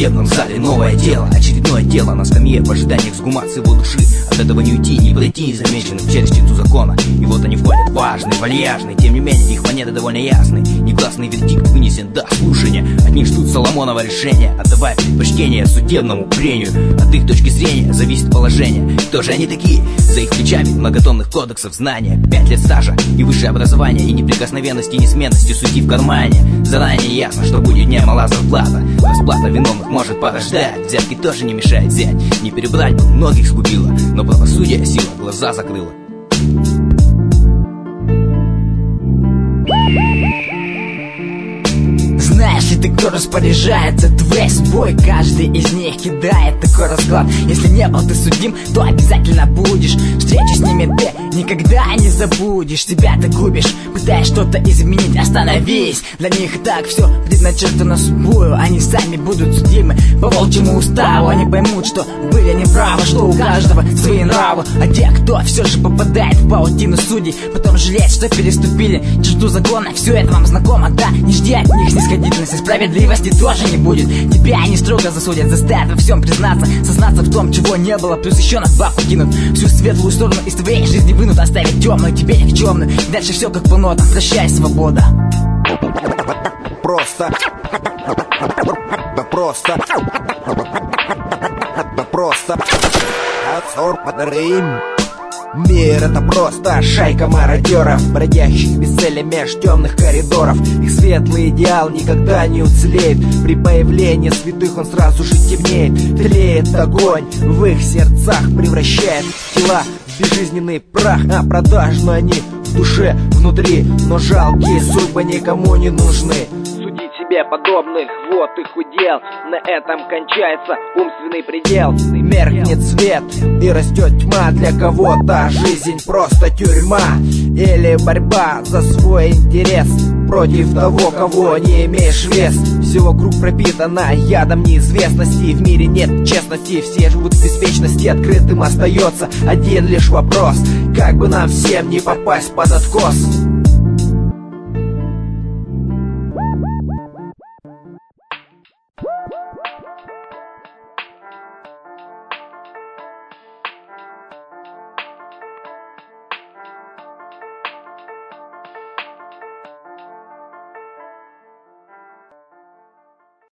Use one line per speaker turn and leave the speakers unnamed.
судебном зале новое дело. Очередное дело на скамье в ожидании эксгумации его души. От этого не уйти, не подойти незамеченным через черту закона. И вот они входят, важные, вальяжные. Тем не менее, их монеты довольно ясные. Негласный вердикт вынесен до слушания. От них ждут Соломонова решения, отдавая предпочтение судебному прению. От их точки зрения зависит положение. Кто же они такие? За их плечами многотонных кодексов знания. 5 лет стажа и высшее образование. И неприкосновенности, и несменности судьи в кармане. Заранее ясно, что будет немала зарплата. Расплата виновных может подождать. Взятки тоже не мешает взять. Не перебрать бы, многих сгубило. Но правосудие сила глаза закрыла.
Знаешь ли ты, кто распоряжается твоей судьбой? Каждый из них кидает такой расклад. Если не был ты судим, то обязательно будешь. Встречу с ними ты никогда не забудешь. Себя ты губишь, пытаясь что-то изменить. Остановись, для них и так все предначертано судьбою. Они сами будут судимы по волчьему уставу. Они поймут, что были неправы, что у каждого свои нравы. А те, кто все же попадает в паутину судей, потом жалеет, что переступили черту закона. Все это вам знакомо, да? Не жди от них снисходительности, справедливости тоже не будет. Тебя они строго засудят, заставят во всем признаться, сознаться в том, чего не было, плюс еще надбавку кинут. Всю светлую сторону из твоей жизни вынут, оставить темную, тебе никчемную. Дальше все как по нотам, прощай, свобода.
Просто Мир — это просто шайка мародеров, бродящих без цели меж темных коридоров. Их светлый идеал никогда не уцелеет. При появлении святых он сразу же темнеет. Тлеет огонь в их сердцах, превращает тела в безжизненный прах. А продажны они в душе, внутри, но жалкие судьбы никому не нужны. Судить себе подобных, вот их удел. На этом кончается умственный предел. Меркнет свет и растет тьма. Для кого-то жизнь просто тюрьма. Или борьба за свой интерес против того, кого не имеешь вес. Все вокруг пропитано ядом неизвестности. В мире нет честности, все живут в беспечности. Открытым остается один лишь вопрос: как бы нам всем не попасть под откос.